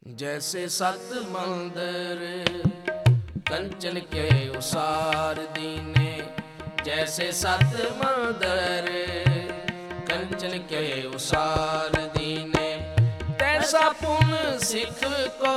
जैसे सत मंदिर कंचन के उसार दीने, जैसे सत मंदिर कंचन के उसार दीने, तैसा पुन सिख को,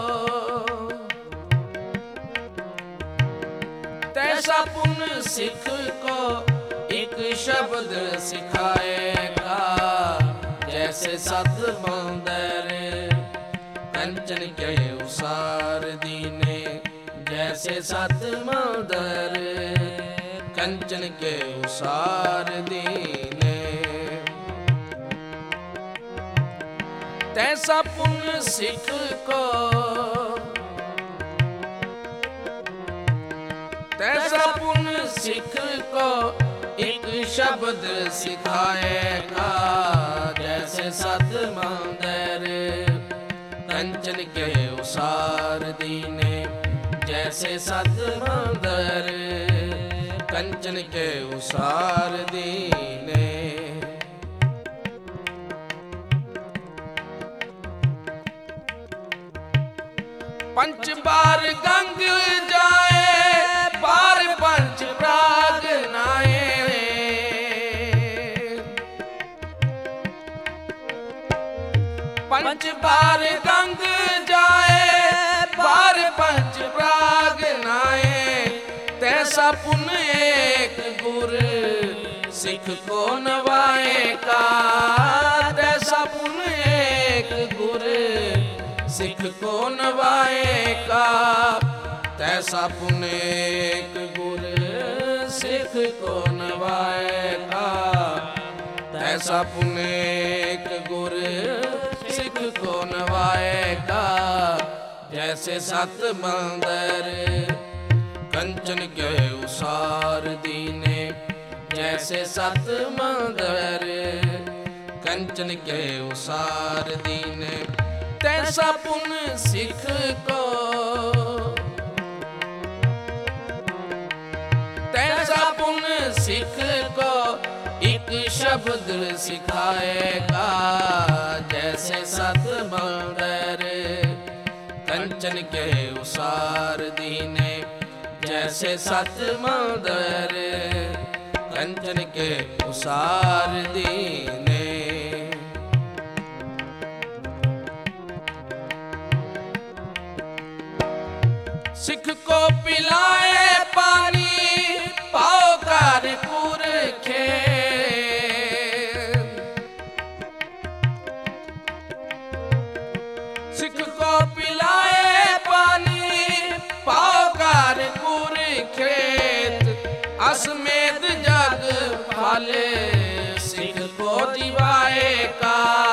तैसा पुन सिख को एक शब्द सिखाएगा। जैसे सत मंदिर कंचन के उसार दीने, जैसे सत मंदिर कंचन के उसार दीने, तैसा पुन सिख को, तैसा पुन सिख को एक शब्द सिखाएगा। जैसे सत मंदिर कंचन के उसार दीने, जैसे सत मंदिर कंचन के उसार दीने। पंच बार गंग जाए, बार पंच प्राग नाए, पंच बार गंग जाए, बार पंच प्राग नाए, तैसा पुन एक गुर सिख को नवाएगा। तैसा पुन एक गुर सिख को नवाएगा, तैसा पुन एक गुर सिख को नवाएगा, तैसा पुन एक गुर सिख को नवाएगा। जैसे सत मंदिर कंचन के उसार दीने, जैसे सत मंदिर कंचन के उसार दीने, तैसा पुन सिख को, तैसा पुन सिख को एक शब्द सिखाएगा। जैसे सत मंदिर कंचन के उसार दीने, जैसे सत मंदिर कंचन के उसार दीने। सिख को पिलाए पानी, पाओ कारपुर खेल, सिख को पिलाए पानी, पाओ कारपुर खेत, असमेत जग फाले सिख को दिवाएगा।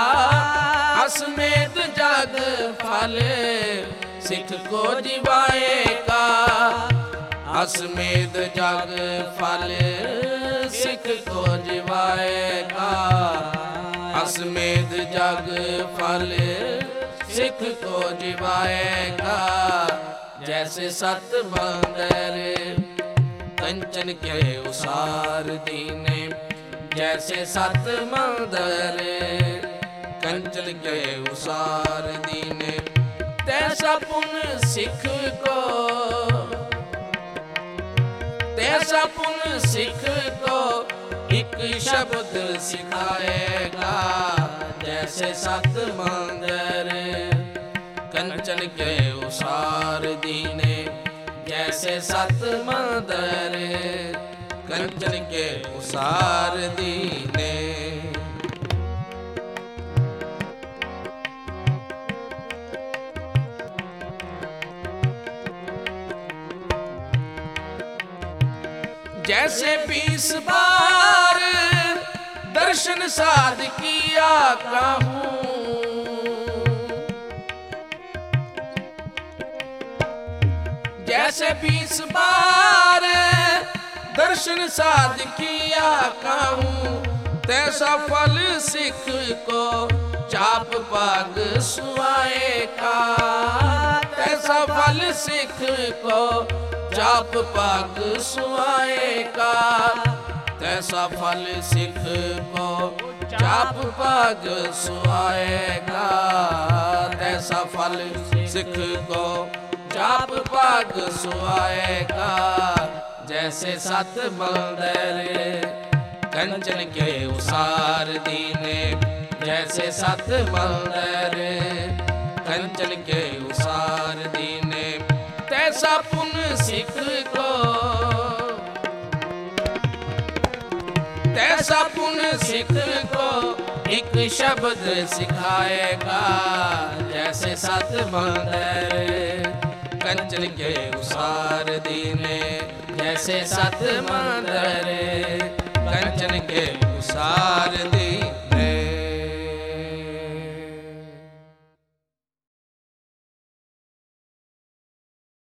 असमेत जग फाले सिख को दिवाएगा, असमेत जग फल सिख को दिवाएगा, असमेत जग फल सिख को दिवाएगा। जैसे सत मंदिर कंचन के उसार दीने, जैसे सत मंदिर कंचन के उसार दीने, तैसा पुन सिख को, तैसा पुन सिख को एक शब्द सिखाएगा। जैसे सत मंदिर कंचन के उसार दीने, जैसे सत मंदिर कंचन के उसार दीने। जैसे 20 बार दर्शन साध किया कहूँ, जैसे 20 बार दर्शन साध किया कहूँ, तैसा फल सिख को चाप पाग सुआएगा। तैसा फल सिख को चाप पाग सुआएगा, तैसा फल सिख को चाप पाग सुआएगा। तैसा फल सिख को जाप पाग सुहाएगा। जैसे सत मंदिर कंचन के उसार दीने, जैसे सत मंदिर कंचन के उसार दीने, तैसा पुन सिख को, तैसा पुन सिख को एक शब्द सिखाएगा। जैसे सत मंदिर कंचन के उसार दीने, जैसे सत मंदिर कंचन के उसार दीने।